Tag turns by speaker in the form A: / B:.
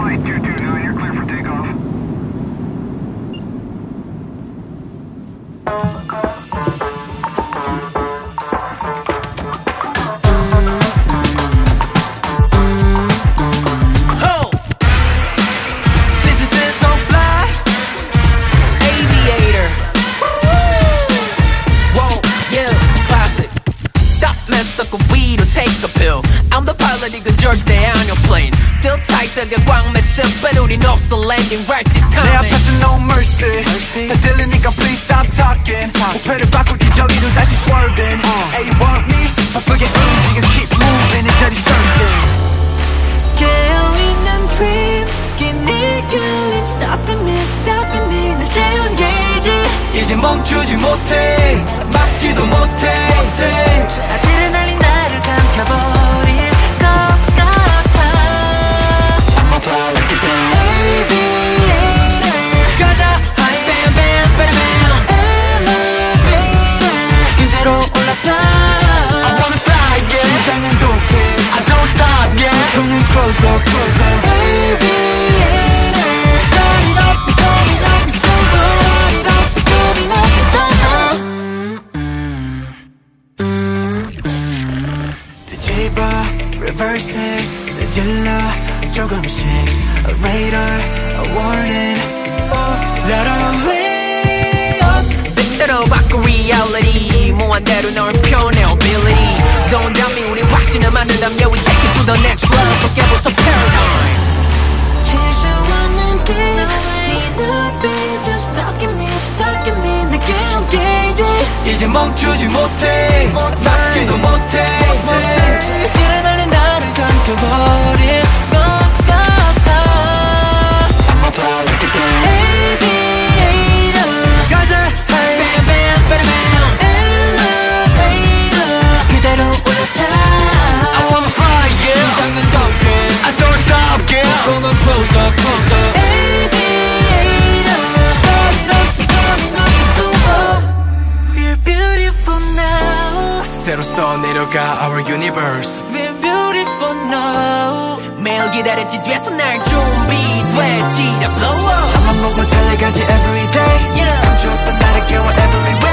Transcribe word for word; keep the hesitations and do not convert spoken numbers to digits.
A: Flight two two nine, you're clear for takeoff.
B: Oh! This is it, so fly. Aviator. Whoa, yeah, classic. Stop messed up with weed or take a pill. I'm the pilot, 이건 절대 아니야 plane. Still tight, 되게 꽉 messes, but 우린 없어 landing right this time.
C: 내 앞에서 no mercy, mercy. 다 들리니까 please stop talking. 목표를 바꾸기 저기로 다시 swerving. uh. Hey, you want me? 바쁘게 움직여 keep moving 이자리 surfing.
D: 깨어있는 dream 긴 이끌림 stopping me stopping me 날 채운 게이지
C: 이제 멈추지 못해 막지도 못해, 못해.
D: 아드레날린 나를 삼켜버릴 것 같아
C: I'ma fly like a damn
D: aviator
C: 가자 high bam bam bam bam
D: elevator
C: 그대로 올라타 I wanna fly yeah 심장은 독해 I don't stop yeah 손은 closer closer
D: aviator start it up we coming up we sober start it up we coming up we sober
C: 뒤집어 reversing 늦을러 조금씩 a radar a warning oh, let her way up
B: 때로 바꿔 reality 무한대로 널 표현해 ability Don't doubt me 우리 확신을 만든다면 yeah we take it to the next level 깨부숴 paradigm
D: 칠 수 없는 게임 네 눈빛 just stuck in me stuck in me 내 깨운 게이지
C: 이제 멈추지 못해 막지도 못해, 못해.
D: 뛰어달린 나를 삼켜버릴 것 같아
C: I'ma fly like a damn
D: aviator
C: 가자 hey
B: Bam bam bam bam
D: elevator 그대로 올라타
C: I wanna fly yeah
B: 심장은 독해
C: I don't stop yeah
B: 손은 closer closer
D: aviator start it up we coming up we sober we're beautiful now
C: 새로 써내려가 our universe
D: we're beautiful now
B: 매일 기다렸지 뒤에서 날 준비됐지 나 blow up
C: 잠만 보고 달려가지 every day
B: Yeah
C: 감추었던 나를 깨워 every